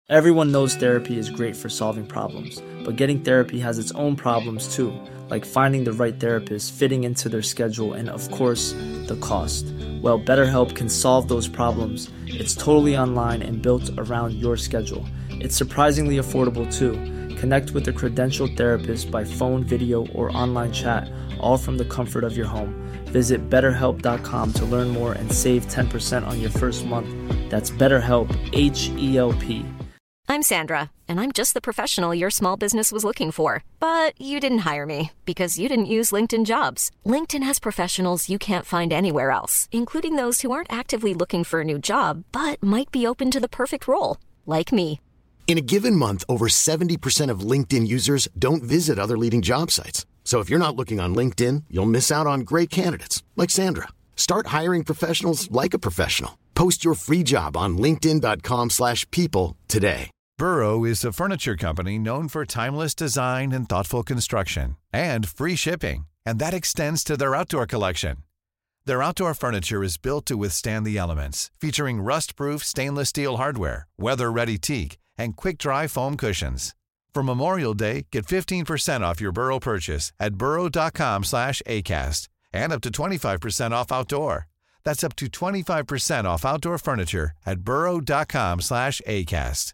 Everyone knows therapy is great for solving problems, but getting therapy has its own problems too, like finding the right therapist, fitting into their schedule, and of course, the cost. Well, BetterHelp can solve those problems. It's totally online and built around your schedule. It's surprisingly affordable too. Connect with a credentialed therapist by phone, video, or online chat, all from the comfort of your home. Visit BetterHelp.com to learn more and save 10% on your first month. That's BetterHelp, H-E-L-P. I'm Sandra, and I'm just the professional your small business was looking for. But you didn't hire me because you didn't use LinkedIn Jobs. LinkedIn has professionals you can't find anywhere else, including those who aren't actively looking for a new job, but might be open to the perfect role, like me. In a given month, over 70% of LinkedIn users don't visit other leading job sites. So if you're not looking on LinkedIn, you'll miss out on great candidates like Sandra. Start hiring professionals like a professional. Post your free job on linkedin.com/people today. Burrow is a furniture company known for timeless design and thoughtful construction and free shipping, and that extends to their outdoor collection. Their outdoor furniture is built to withstand the elements, featuring rust-proof stainless steel hardware, weather-ready teak, and quick-dry foam cushions. For Memorial Day, get 15% off your Burrow purchase at burrow.com/acast and up to 25% off outdoor. That's up to 25% off outdoor furniture at burrow.com/acast.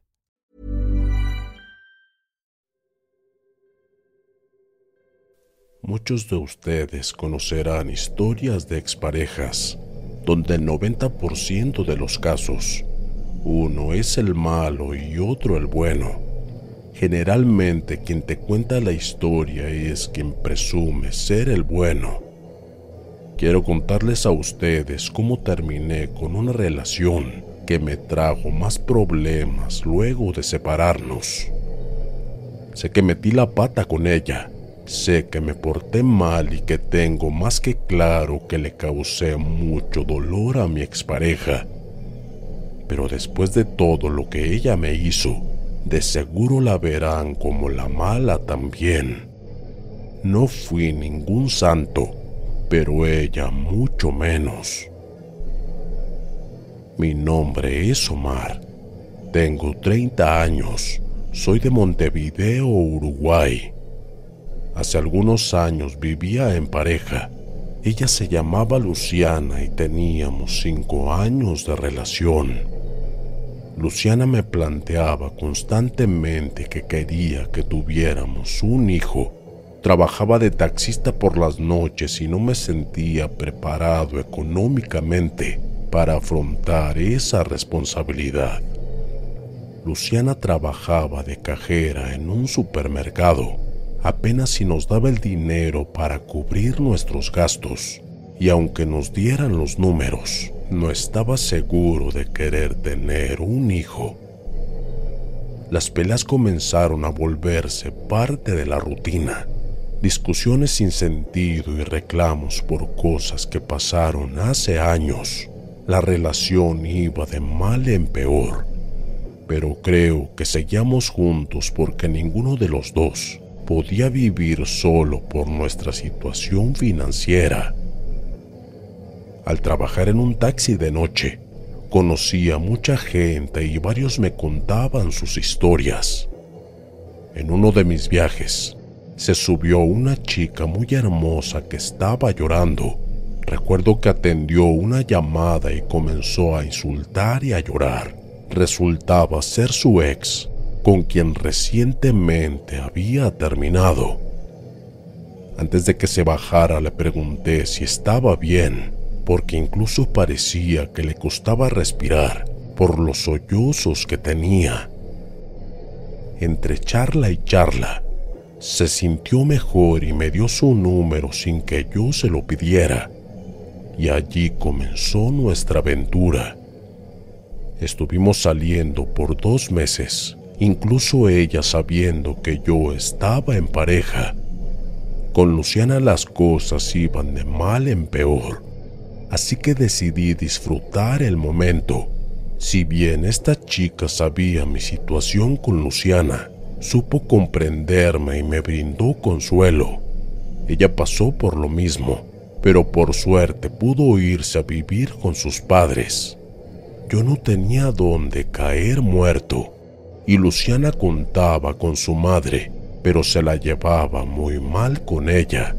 Muchos de ustedes conocerán historias de exparejas, donde el 90% de los casos, uno es el malo y otro el bueno. Generalmente quien te cuenta la historia es quien presume ser el bueno. Quiero contarles a ustedes cómo terminé con una relación que me trajo más problemas luego de separarnos. Sé que metí la pata con ella. Sé que me porté mal y que tengo más que claro que le causé mucho dolor a mi expareja. Pero después de todo lo que ella me hizo, de seguro la verán como la mala también. No fui ningún santo, pero ella mucho menos. Mi nombre es Omar. Tengo 30 años. Soy de Montevideo, Uruguay. Hace algunos años vivía en pareja. Ella se llamaba Luciana y teníamos 5 años de relación. Luciana me planteaba constantemente que quería que tuviéramos un hijo. Trabajaba de taxista por las noches y no me sentía preparado económicamente para afrontar esa responsabilidad. Luciana trabajaba de cajera en un supermercado. Apenas si nos daba el dinero para cubrir nuestros gastos, y aunque nos dieran los números, no estaba seguro de querer tener un hijo. Las peleas comenzaron a volverse parte de la rutina, discusiones sin sentido y reclamos por cosas que pasaron hace años. La relación iba de mal en peor, pero creo que seguíamos juntos porque ninguno de los dos podía vivir solo por nuestra situación financiera. Al trabajar en un taxi de noche, conocí a mucha gente y varios me contaban sus historias. En uno de mis viajes, se subió una chica muy hermosa que estaba llorando. Recuerdo que atendió una llamada y comenzó a insultar y a llorar. Resultaba ser su ex, con quien recientemente había terminado. Antes de que se bajara le pregunté si estaba bien, porque incluso parecía que le costaba respirar por los sollozos que tenía. Entre charla y charla, se sintió mejor y me dio su número sin que yo se lo pidiera. Y allí comenzó nuestra aventura. Estuvimos saliendo por 2 meses. Incluso ella sabiendo que yo estaba en pareja. Con Luciana las cosas iban de mal en peor, así que decidí disfrutar el momento. Si bien esta chica sabía mi situación con Luciana, supo comprenderme y me brindó consuelo. Ella pasó por lo mismo, pero por suerte pudo irse a vivir con sus padres. Yo no tenía dónde caer muerto. y Luciana contaba con su madre, pero se la llevaba muy mal con ella.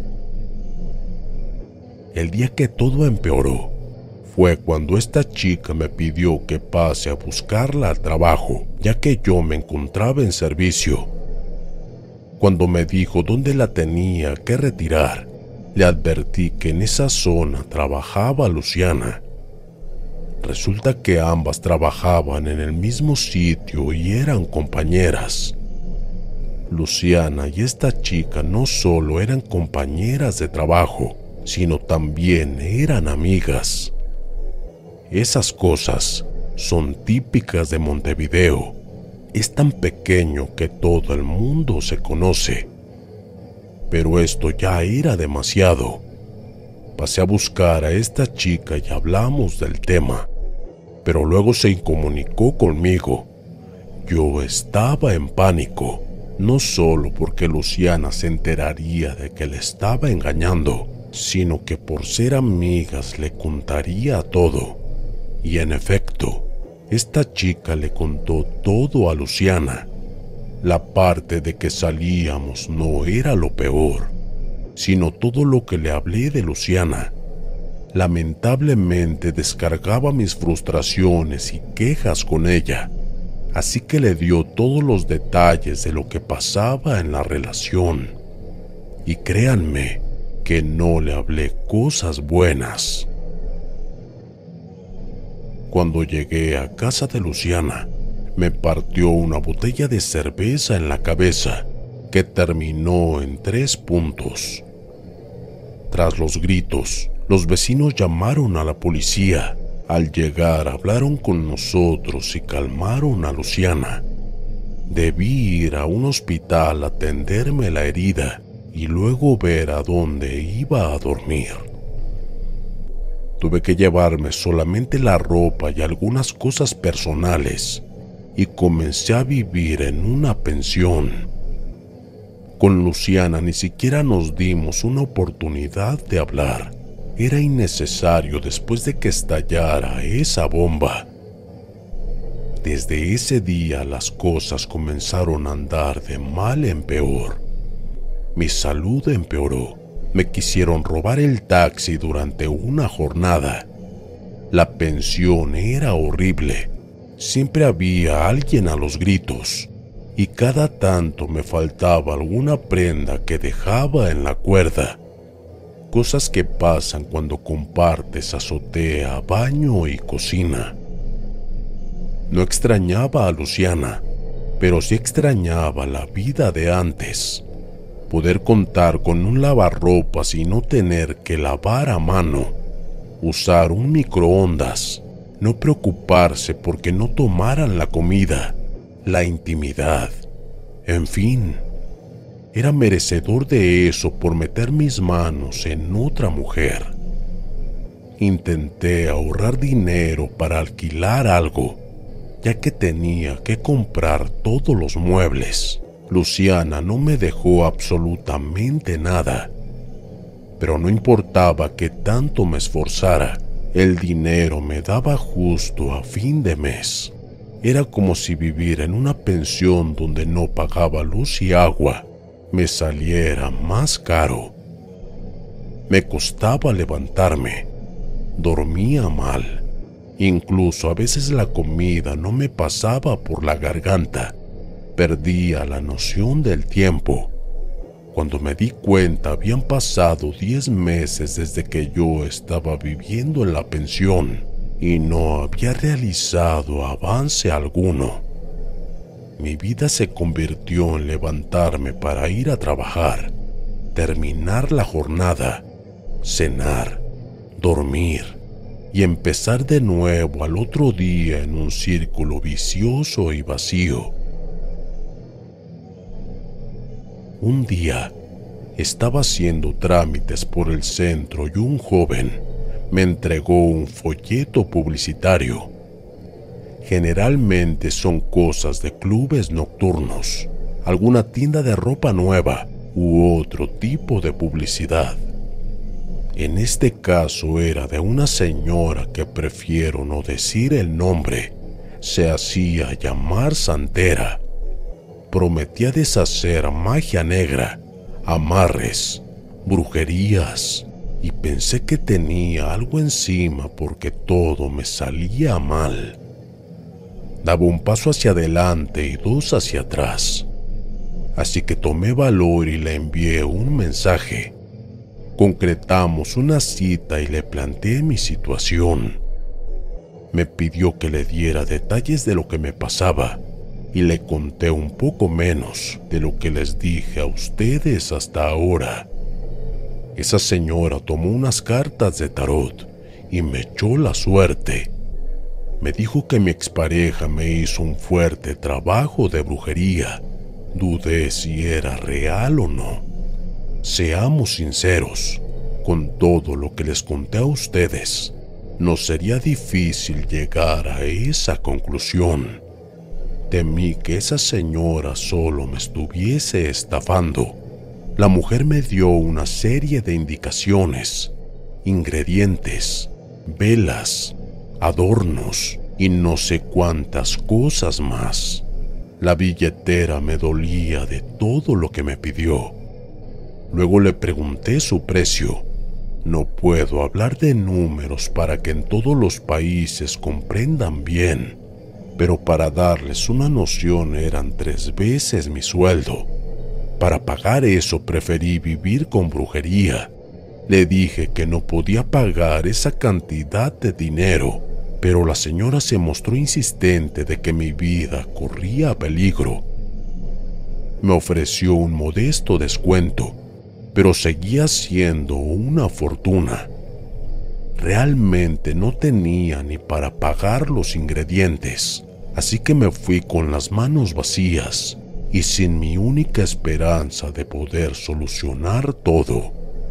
El día que todo empeoró fue cuando esta chica me pidió que pase a buscarla al trabajo, ya que yo me encontraba en servicio. Cuando me dijo dónde la tenía que retirar, le advertí que en esa zona trabajaba Luciana. Resulta que ambas trabajaban en el mismo sitio y eran compañeras. Luciana y esta chica no solo eran compañeras de trabajo, sino también eran amigas. Esas cosas son típicas de Montevideo. Es tan pequeño que todo el mundo se conoce. Pero esto ya era demasiado. Pasé a buscar a esta chica y hablamos del tema, pero luego se incomunicó conmigo. Yo estaba en pánico, no solo porque Luciana se enteraría de que le estaba engañando, sino que por ser amigas le contaría todo. Y en efecto, esta chica le contó todo a Luciana. La parte de que salíamos no era lo peor, sino todo lo que le hablé de Luciana. Lamentablemente descargaba mis frustraciones y quejas con ella, así que le dio todos los detalles de lo que pasaba en la relación. Y créanme que no le hablé cosas buenas. Cuando llegué a casa de Luciana, me partió una botella de cerveza en la cabeza que terminó en 3 puntos. Tras los gritos, los vecinos llamaron a la policía. Al llegar hablaron con nosotros y calmaron a Luciana. Debí ir a un hospital a atenderme la herida y luego ver a dónde iba a dormir. Tuve que llevarme solamente la ropa y algunas cosas personales y comencé a vivir en una pensión. Con Luciana ni siquiera nos dimos una oportunidad de hablar. Era innecesario después de que estallara esa bomba. Desde ese día las cosas comenzaron a andar de mal en peor. Mi salud empeoró. Me quisieron robar el taxi durante una jornada. La pensión era horrible. Siempre había alguien a los gritos, y cada tanto me faltaba alguna prenda que dejaba en la cuerda. Cosas que pasan cuando compartes azotea, baño y cocina. No extrañaba a Luciana, pero sí extrañaba la vida de antes. Poder contar con un lavarropas y no tener que lavar a mano. Usar un microondas. No preocuparse porque no tomaran la comida. La intimidad. En fin, era merecedor de eso por meter mis manos en otra mujer. Intenté ahorrar dinero para alquilar algo, ya que tenía que comprar todos los muebles. Luciana no me dejó absolutamente nada, pero no importaba que tanto me esforzara, el dinero me daba justo a fin de mes. Era como si vivir en una pensión donde no pagaba luz y agua me saliera más caro. Me costaba levantarme, dormía mal, incluso a veces la comida no me pasaba por la garganta. Perdía la noción del tiempo. Cuando me di cuenta habían pasado 10 meses desde que yo estaba viviendo en la pensión y no había realizado avance alguno. Mi vida se convirtió en levantarme para ir a trabajar, terminar la jornada, cenar, dormir y empezar de nuevo al otro día en un círculo vicioso y vacío. Un día, estaba haciendo trámites por el centro y un joven me entregó un folleto publicitario. Generalmente son cosas de clubes nocturnos, alguna tienda de ropa nueva u otro tipo de publicidad. En este caso era de una señora que prefiero no decir el nombre. Se hacía llamar santera. Prometía deshacer magia negra, amarres, brujerías, y pensé que tenía algo encima porque todo me salía mal. Daba un paso hacia adelante y dos hacia atrás. Así que tomé valor y le envié un mensaje. Concretamos una cita y le planteé mi situación. Me pidió que le diera detalles de lo que me pasaba y le conté un poco menos de lo que les dije a ustedes hasta ahora. Esa señora tomó unas cartas de tarot y me echó la suerte. Me dijo que mi expareja me hizo un fuerte trabajo de brujería. Dudé si era real o no. Seamos sinceros, con todo lo que les conté a ustedes, no sería difícil llegar a esa conclusión. Temí que esa señora solo me estuviese estafando. La mujer me dio una serie de indicaciones, ingredientes, velas, adornos y no sé cuántas cosas más. La billetera me dolía de todo lo que me pidió. Luego le pregunté su precio. No puedo hablar de números para que en todos los países comprendan bien, pero para darles una noción eran 3 veces mi sueldo. Para pagar eso preferí vivir con brujería. Le dije que no podía pagar esa cantidad de dinero, pero la señora se mostró insistente de que mi vida corría peligro. Me ofreció un modesto descuento, pero seguía siendo una fortuna. Realmente no tenía ni para pagar los ingredientes, así que me fui con las manos vacías y sin mi única esperanza de poder solucionar todo.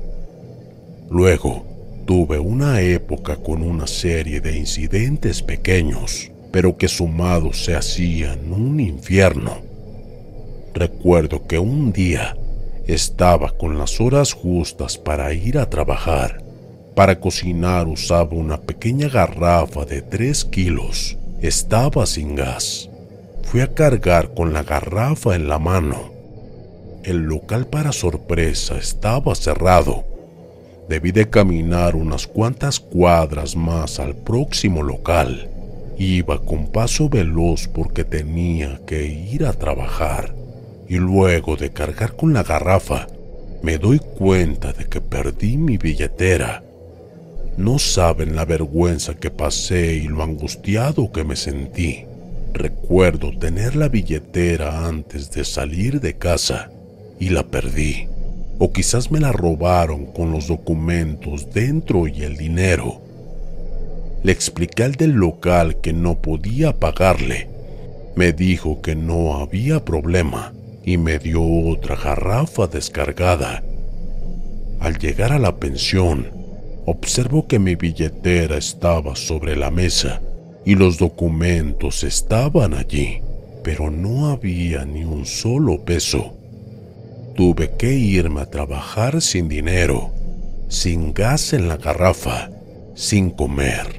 Luego, tuve una época con una serie de incidentes pequeños, pero que sumados se hacían un infierno. Recuerdo que un día estaba con las horas justas para ir a trabajar. Para cocinar usaba una pequeña garrafa de 3 kilos. Estaba sin gas. Fui a cargar con la garrafa en la mano. El local, para sorpresa, estaba cerrado. Debí de caminar unas cuantas cuadras más al próximo local. Iba con paso veloz porque tenía que ir a trabajar. Y luego de cargar con la garrafa, me doy cuenta de que perdí mi billetera. No saben la vergüenza que pasé y lo angustiado que me sentí. Recuerdo tener la billetera antes de salir de casa y la perdí. O quizás me la robaron con los documentos dentro y el dinero. Le expliqué al del local que no podía pagarle. Me dijo que no había problema y me dio otra garrafa descargada. Al llegar a la pensión, observo que mi billetera estaba sobre la mesa y los documentos estaban allí, pero no había ni un solo peso. Tuve que irme a trabajar sin dinero, sin gas en la garrafa, sin comer.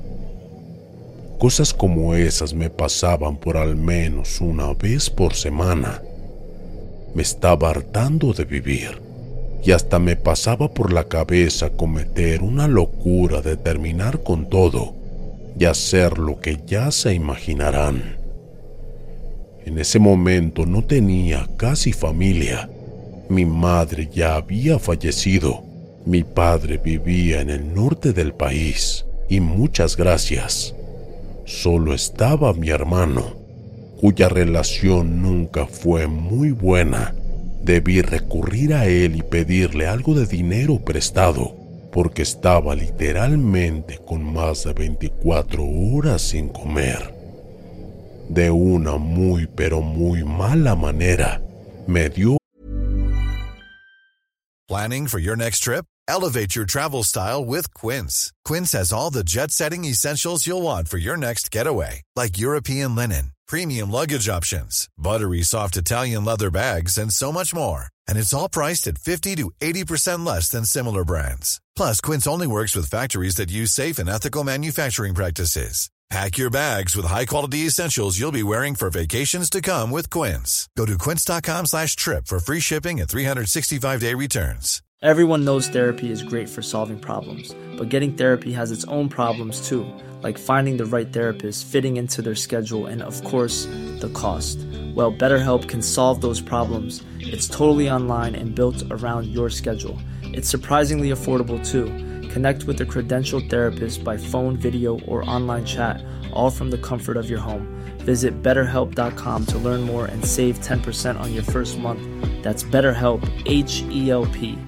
Cosas como esas me pasaban por al menos una vez por semana. Me estaba hartando de vivir y hasta me pasaba por la cabeza cometer una locura de terminar con todo y hacer lo que ya se imaginarán. En ese momento no tenía casi familia. Mi madre ya había fallecido. Mi padre vivía en el norte del país y muchas gracias. Solo estaba mi hermano, cuya relación nunca fue muy buena. Debí recurrir a él y pedirle algo de dinero prestado, porque estaba literalmente con más de 24 horas sin comer. De una muy pero muy mala manera, me dio. Planning for your next trip? Elevate your travel style with Quince. Quince has all the jet-setting essentials you'll want for your next getaway, like European linen, premium luggage options, buttery soft Italian leather bags, and so much more. And it's all priced at 50 to 80% less than similar brands. Plus, Quince only works with factories that use safe and ethical manufacturing practices. Pack your bags with high-quality essentials you'll be wearing for vacations to come with Quince. Go to quince.com/trip for free shipping and 365-day returns. Everyone knows therapy is great for solving problems, but getting therapy has its own problems too, like finding the right therapist, fitting into their schedule, and of course, the cost. Well, BetterHelp can solve those problems. It's totally online and built around your schedule. It's surprisingly affordable too. Connect with a credentialed therapist by phone, video, or online chat, all from the comfort of your home. Visit BetterHelp.com to learn more and save 10% on your first month. That's BetterHelp, H-E-L-P.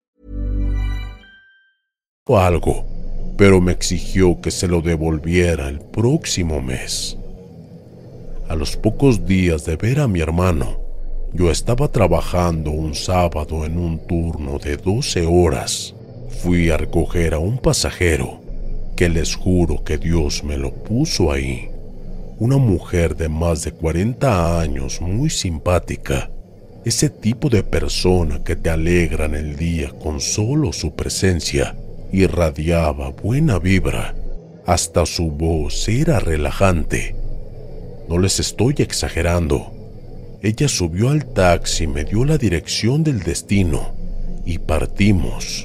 Algo, pero me exigió que se lo devolviera el próximo mes. A los pocos días de ver a mi hermano, yo estaba trabajando un sábado en un turno de 12 horas. Fui a recoger a un pasajero, que les juro que Dios me lo puso ahí. Una mujer de más de 40 años, muy simpática. Ese tipo de persona que te alegran el día con solo su presencia. Irradiaba buena vibra. Hasta su voz era relajante. No les estoy exagerando. Ella subió al taxi, me dio la dirección del destino y partimos.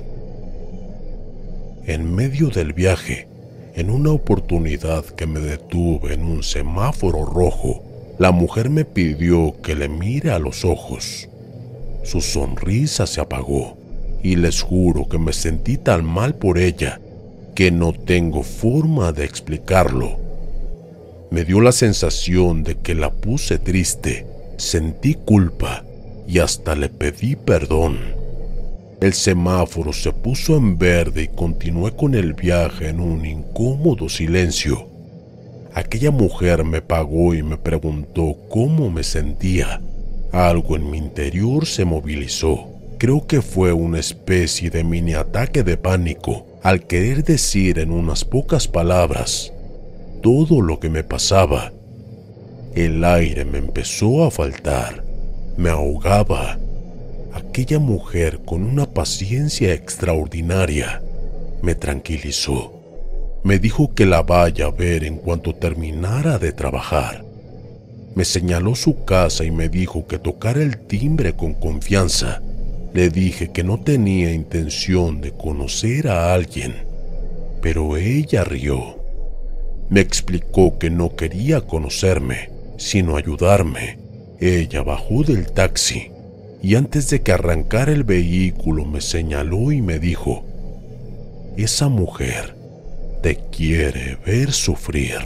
En medio del viaje, en una oportunidad que me detuve en un semáforo rojo, la mujer me pidió que le mire a los ojos. Su sonrisa se apagó y les juro que me sentí tan mal por ella que no tengo forma de explicarlo. Me dio la sensación de que la puse triste, sentí culpa y hasta le pedí perdón. El semáforo se puso en verde y continué con el viaje en un incómodo silencio. Aquella mujer me pagó y me preguntó cómo me sentía. Algo en mi interior se movilizó. Creo que fue una especie de mini ataque de pánico al querer decir en unas pocas palabras todo lo que me pasaba. El aire me empezó a faltar, me ahogaba. Aquella mujer, con una paciencia extraordinaria, me tranquilizó. Me dijo que la vaya a ver en cuanto terminara de trabajar. Me señaló su casa y me dijo que tocara el timbre con confianza. Le dije que no tenía intención de conocer a alguien, pero ella rió. Me explicó que no quería conocerme, sino ayudarme. Ella bajó del taxi y antes de que arrancara el vehículo me señaló y me dijo: esa mujer te quiere ver sufrir.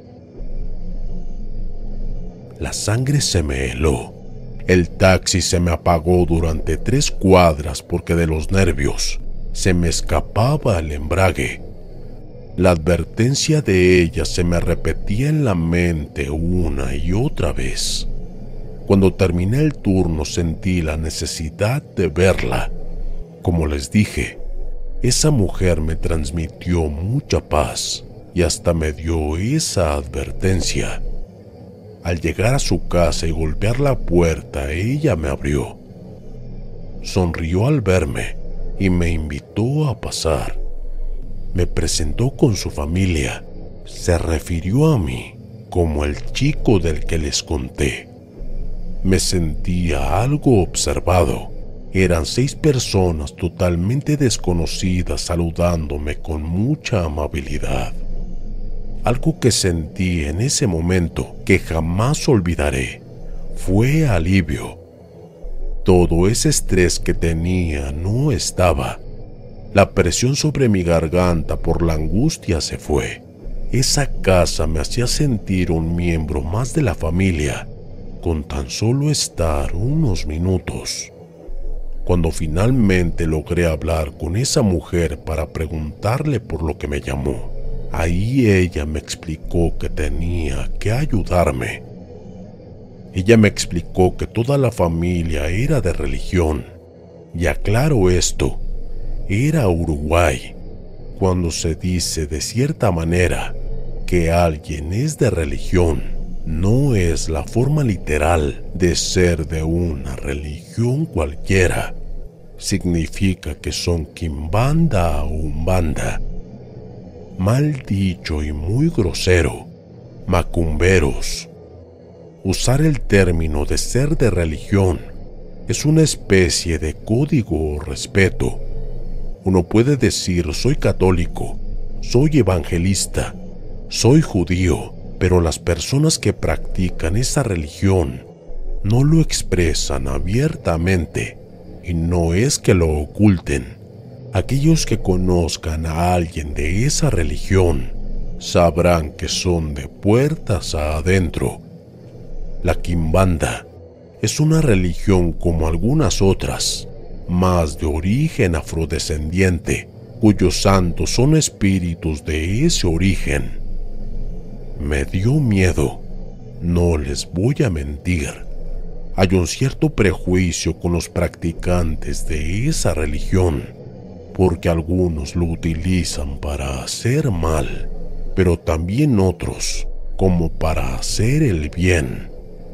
La sangre se me heló. El taxi se me apagó durante 3 cuadras porque de los nervios se me escapaba el embrague. La advertencia de ella se me repetía en la mente una y otra vez. Cuando terminé el turno sentí la necesidad de verla. Como les dije, esa mujer me transmitió mucha paz y hasta me dio esa advertencia. Al llegar a su casa y golpear la puerta, ella me abrió. Sonrió al verme y me invitó a pasar. Me presentó con su familia. Se refirió a mí como el chico del que les conté. Me sentía algo observado. Eran 6 personas totalmente desconocidas saludándome con mucha amabilidad. Algo que sentí en ese momento que jamás olvidaré fue alivio. Todo ese estrés que tenía no estaba. La presión sobre mi garganta por la angustia se fue. Esa casa me hacía sentir un miembro más de la familia, con tan solo estar unos minutos. Cuando finalmente logré hablar con esa mujer para preguntarle por lo que me llamó, ahí ella me explicó que tenía que ayudarme. Ella me explicó que toda la familia era de religión, y aclaro esto, era Uruguay. Cuando se dice de cierta manera que alguien es de religión, no es la forma literal de ser de una religión cualquiera. Significa que son quimbanda o umbanda. mal dicho y muy grosero, macumberos. Usar el término de ser de religión es una especie de código o respeto. Uno puede decir soy católico, soy evangelista, soy judío, pero las personas que practican esa religión no lo expresan abiertamente y no es que lo oculten. Aquellos que conozcan a alguien de esa religión sabrán que son de puertas adentro. La Quimbanda es una religión como algunas otras, más de origen afrodescendiente, cuyos santos son espíritus de ese origen. Me dio miedo, no les voy a mentir. Hay un cierto prejuicio con los practicantes de esa religión, porque algunos lo utilizan para hacer mal, pero también otros como para hacer el bien.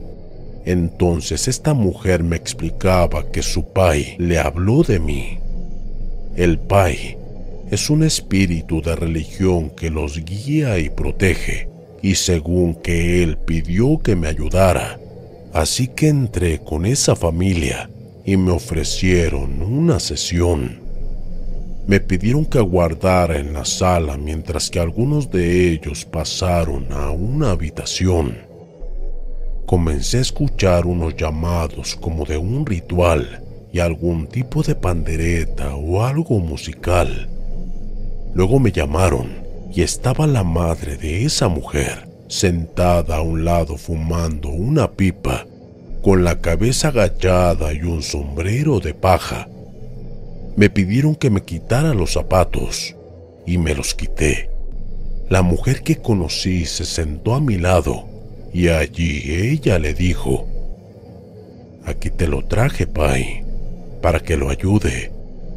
Entonces esta mujer me explicaba que su pai le habló de mí. El pai es un espíritu de religión que los guía y protege, y según que él pidió que me ayudara, así que entré con esa familia y me ofrecieron una sesión. Me pidieron que aguardara en la sala mientras que algunos de ellos pasaron a una habitación. Comencé a escuchar unos llamados como de un ritual y algún tipo de pandereta o algo musical. Luego me llamaron y estaba la madre de esa mujer sentada a un lado fumando una pipa, con la cabeza agachada y un sombrero de paja. Me pidieron que me quitara los zapatos y me los quité. La mujer que conocí se sentó a mi lado y allí ella le dijo: «Aquí te lo traje, pai, para que lo ayude».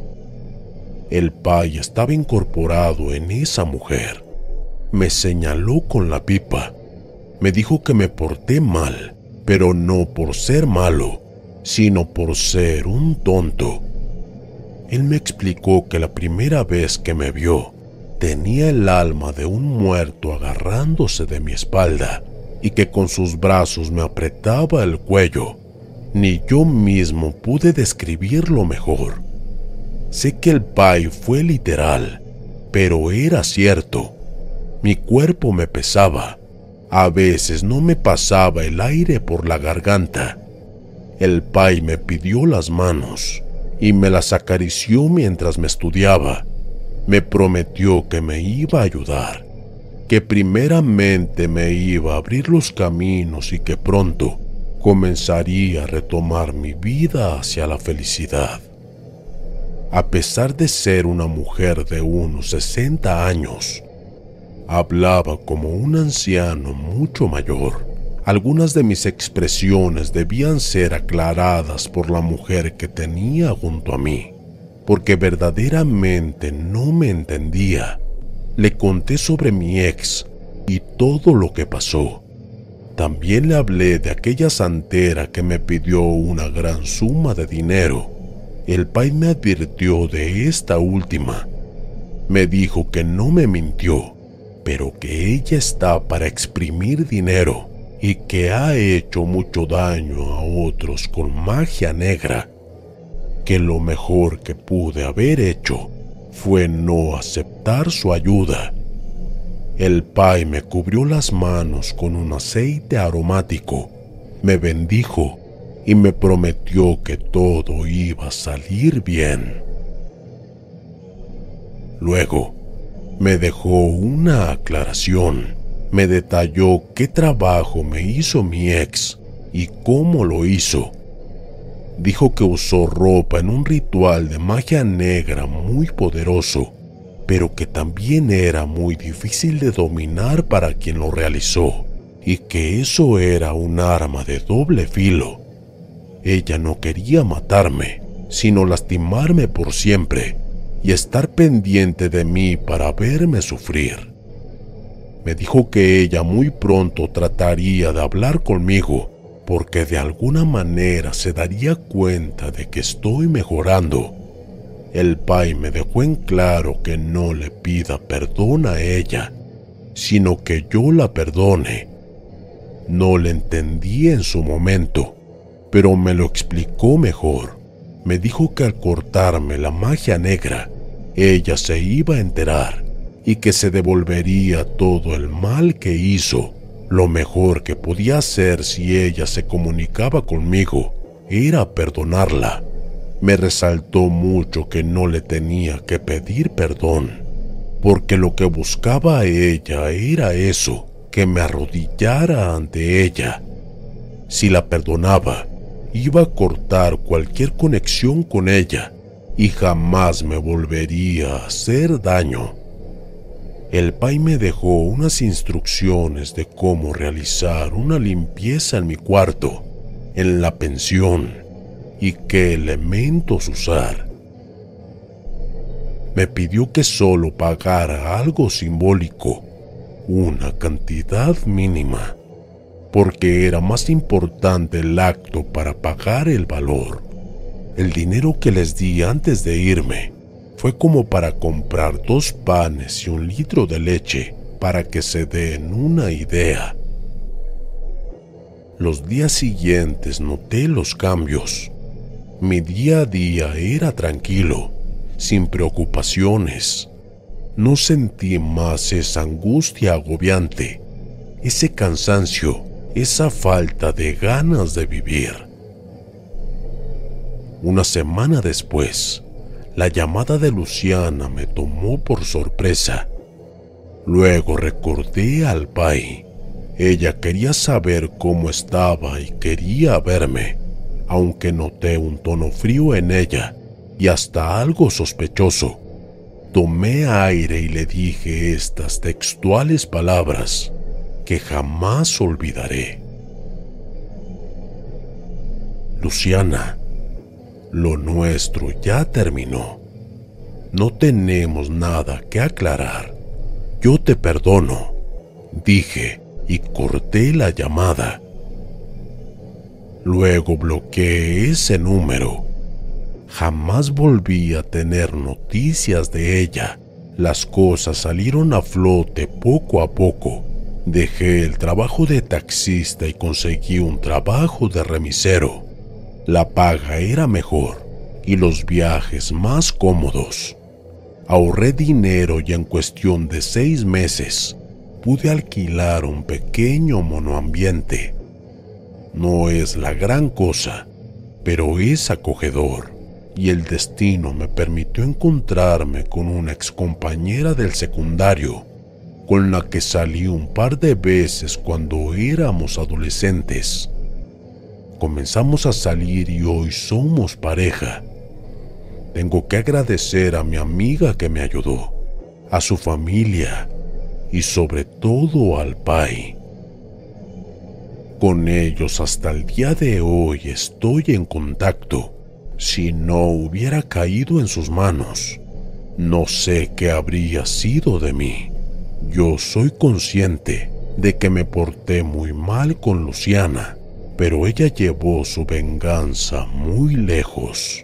El pai estaba incorporado en esa mujer. Me señaló con la pipa. Me dijo que me porté mal, pero no por ser malo, sino por ser un tonto. Él me explicó que la primera vez que me vio, tenía el alma de un muerto agarrándose de mi espalda y que con sus brazos me apretaba el cuello. Ni yo mismo pude describirlo mejor. Sé que el pai fue literal, pero era cierto. Mi cuerpo me pesaba. A veces no me pasaba el aire por la garganta. El pai me pidió las manos y me las acarició mientras me estudiaba. Me prometió que me iba a ayudar, que primeramente me iba a abrir los caminos y que pronto comenzaría a retomar mi vida hacia la felicidad. A pesar de ser una mujer de unos 60 años, hablaba como un anciano mucho mayor. Algunas de mis expresiones debían ser aclaradas por la mujer que tenía junto a mí, porque verdaderamente no me entendía. Le conté sobre mi ex y todo lo que pasó. También le hablé de aquella santera que me pidió una gran suma de dinero. El pai me advirtió de esta última. Me dijo que no me mintió, pero que ella está para exprimir dinero y que ha hecho mucho daño a otros con magia negra, que lo mejor que pude haber hecho fue no aceptar su ayuda. El pai me cubrió las manos con un aceite aromático, me bendijo y me prometió que todo iba a salir bien. Luego me dejó una aclaración. Me detalló qué trabajo me hizo mi ex y cómo lo hizo. Dijo que usó ropa en un ritual de magia negra muy poderoso, pero que también era muy difícil de dominar para quien lo realizó, y que eso era un arma de doble filo. Ella no quería matarme, sino lastimarme por siempre y estar pendiente de mí para verme sufrir. Me dijo que ella muy pronto trataría de hablar conmigo, porque de alguna manera se daría cuenta de que estoy mejorando. El pai me dejó en claro que no le pida perdón a ella, sino que yo la perdone. No le entendí en su momento, pero me lo explicó mejor. Me dijo que al cortarme la magia negra, ella se iba a enterar y que se devolvería todo el mal que hizo. Lo mejor que podía hacer si ella se comunicaba conmigo era perdonarla. Me resaltó mucho que no le tenía que pedir perdón, porque lo que buscaba ella era eso, que me arrodillara ante ella. Si la perdonaba, iba a cortar cualquier conexión con ella y jamás me volvería a hacer daño. El pai me dejó unas instrucciones de cómo realizar una limpieza en mi cuarto, en la pensión, y qué elementos usar. Me pidió que solo pagara algo simbólico, una cantidad mínima, porque era más importante el acto para pagar el valor. El dinero que les di antes de irme fue como para comprar 2 panes y 1 litro de leche, para que se den una idea. Los días siguientes noté los cambios. Mi día a día era tranquilo, sin preocupaciones. No sentí más esa angustia agobiante, ese cansancio, esa falta de ganas de vivir. Una semana después, la llamada de Luciana me tomó por sorpresa. Luego recordé al pai. Ella quería saber cómo estaba y quería verme, aunque noté un tono frío en ella y hasta algo sospechoso. Tomé aire y le dije estas textuales palabras que jamás olvidaré. Luciana, lo nuestro ya terminó. No tenemos nada que aclarar. Yo te perdono, dije y corté la llamada. Luego bloqueé ese número. Jamás volví a tener noticias de ella. Las cosas salieron a flote poco a poco. Dejé el trabajo de taxista y conseguí un trabajo de remisero. La paga era mejor y los viajes más cómodos. Ahorré dinero y en cuestión de 6 meses pude alquilar un pequeño monoambiente. No es la gran cosa, pero es acogedor, y el destino me permitió encontrarme con una excompañera del secundario, con la que salí un par de veces cuando éramos adolescentes. Comenzamos a salir y hoy somos pareja. Tengo que agradecer a mi amiga que me ayudó, a su familia y sobre todo al pai. Con ellos hasta el día de hoy estoy en contacto. Si no hubiera caído en sus manos, no sé qué habría sido de mí. Yo soy consciente de que me porté muy mal con Luciana, pero ella llevó su venganza muy lejos.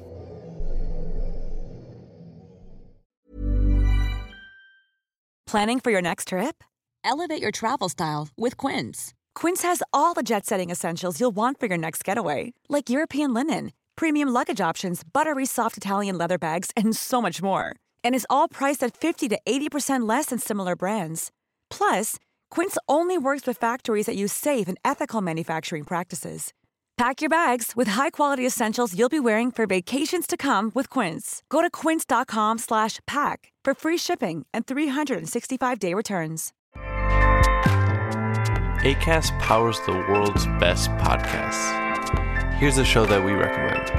Planning for your next trip? Elevate your travel style with Quince. Quince has all the jet-setting essentials you'll want for your next getaway, like European linen, premium luggage options, buttery soft Italian leather bags, and so much more. And is all priced at 50 to 80% less than similar brands. Plus, Quince only works with factories that use safe and ethical manufacturing practices. Pack your bags with high-quality essentials you'll be wearing for vacations to come with Quince. Go to quince.com/pack for free shipping and 365-day returns. Acast powers the world's best podcasts. Here's a show that we recommend.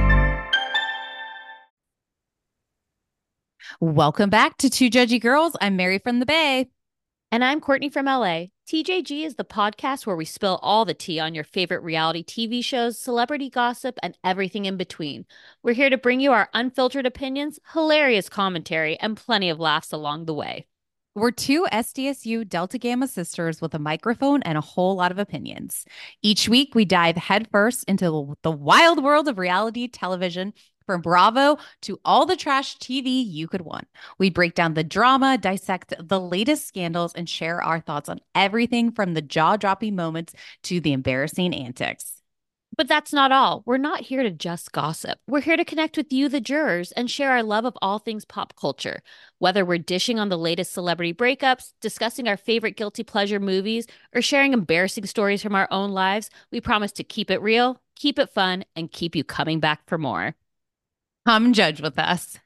Welcome back to Two Judgy Girls. I'm Mary from the Bay. And I'm Courtney from LA. TJG is the podcast where we spill all the tea on your favorite reality TV shows, celebrity gossip, and everything in between. We're here to bring you our unfiltered opinions, hilarious commentary, and plenty of laughs along the way. We're 2 SDSU Delta Gamma sisters with a microphone and a whole lot of opinions. Each week, we dive headfirst into the wild world of reality television, From Bravo to all the trash TV you could want. We break down the drama, dissect the latest scandals, and share our thoughts on everything from the jaw-dropping moments to the embarrassing antics. But that's not all. We're not here to just gossip. We're here to connect with you, the jurors, and share our love of all things pop culture. Whether we're dishing on the latest celebrity breakups, discussing our favorite guilty pleasure movies, or sharing embarrassing stories from our own lives, we promise to keep it real, keep it fun, and keep you coming back for more. Come judge with us.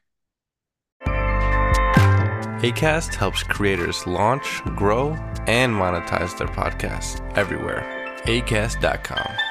Acast helps creators launch, grow, and monetize their podcasts everywhere. Acast.com.